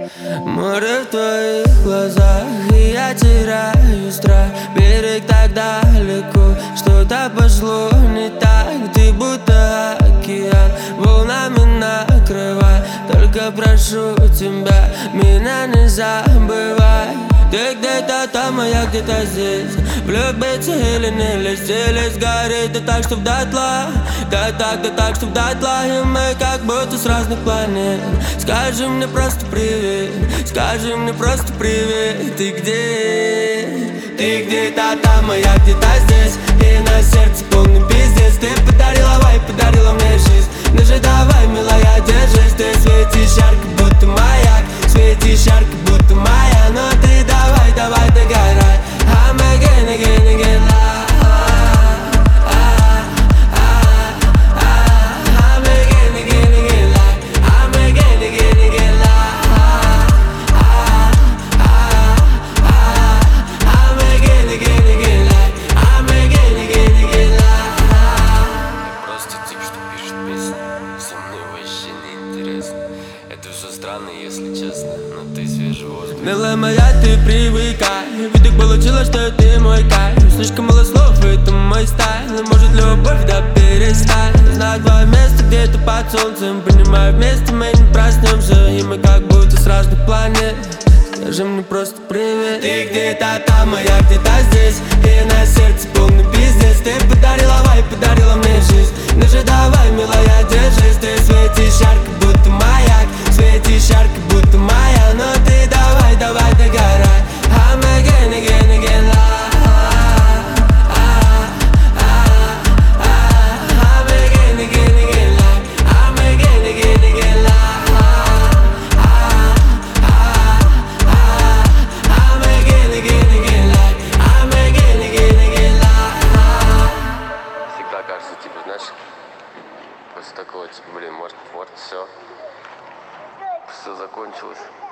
Море в твоих глазах, и я теряю страх. Берег так далеко, что-то пошло не так. Ты будто океан, волнами накрывай. Только прошу тебя, меня не забывай. Ты где-то там, а я где-то здесь. Влюбиться или не лезть, или сгореть, да так, чтоб дотла. Да так, чтоб дотла. И мы как будто с разных планет. Скажи мне просто привет, скажи мне просто привет. Ты где? Ты где-то там, а я где-то здесь. И на сердце полный пиздец. Ты подарила вайб, подарила мне жизнь. Ну же давай, милая, держись. Ты светишь ярко, будто маяк. Светишь ярко, будто моя. Но ты давай, давай, догорай. I'm again, again, again, I'm again, again, again, I'm again, again, again, I'm again, again, again, I'm again, again, again. Просто тип, что пишет песни. Со мной вообще не интересно. Это все странно, если честно, но ты свежий воздух. Милая моя, ты привыкай. Видок получилось, что ты мой кайф. Слишком мало слов, это мой стайл. И может любовь, да перестань. Знаю твое место где-то под солнцем. Понимаю, вместе мы не проснемся. И мы как будто с разных планет. Скажи мне просто привет. Ты где-то там, а я где-то здесь. И на сердце полный пиздец. Ты подарила вайб, подарила мне жизнь. Ну же давай, милая, держись. Ты светишь ярко, будто маяк. Светишь ярко, будто моя. Но ты давай, давай, догорай. I'm again, again, again, I'm again, again, again, I'm again, again, again, I'm again, again, again, I'm again, again, again. Всегда кажется, типа, знаешь, после такого, типа, блин, может, все закончилось.